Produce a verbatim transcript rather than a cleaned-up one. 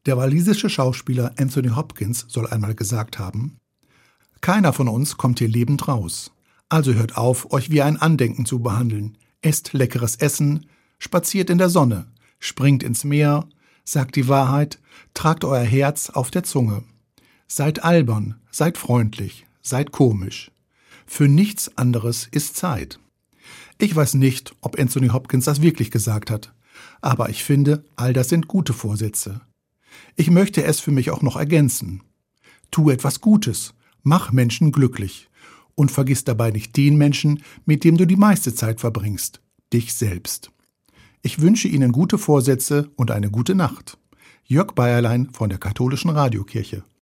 Der walisische Schauspieler Anthony Hopkins soll einmal gesagt haben: Keiner von uns kommt hier lebend raus. Also hört auf, euch wie ein Andenken zu behandeln. Esst leckeres Essen, spaziert in der Sonne, springt ins Meer, sagt die Wahrheit, tragt euer Herz auf der Zunge. Seid albern, seid freundlich, seid komisch. Für nichts anderes ist Zeit. Ich weiß nicht, ob Anthony Hopkins das wirklich gesagt hat, aber ich finde, all das sind gute Vorsätze. Ich möchte es für mich auch noch ergänzen. Tu etwas Gutes, mach Menschen glücklich und vergiss dabei nicht den Menschen, mit dem du die meiste Zeit verbringst, dich selbst. Ich wünsche Ihnen gute Vorsätze und eine gute Nacht. Jörg Bayerlein von der Katholischen Radiokirche.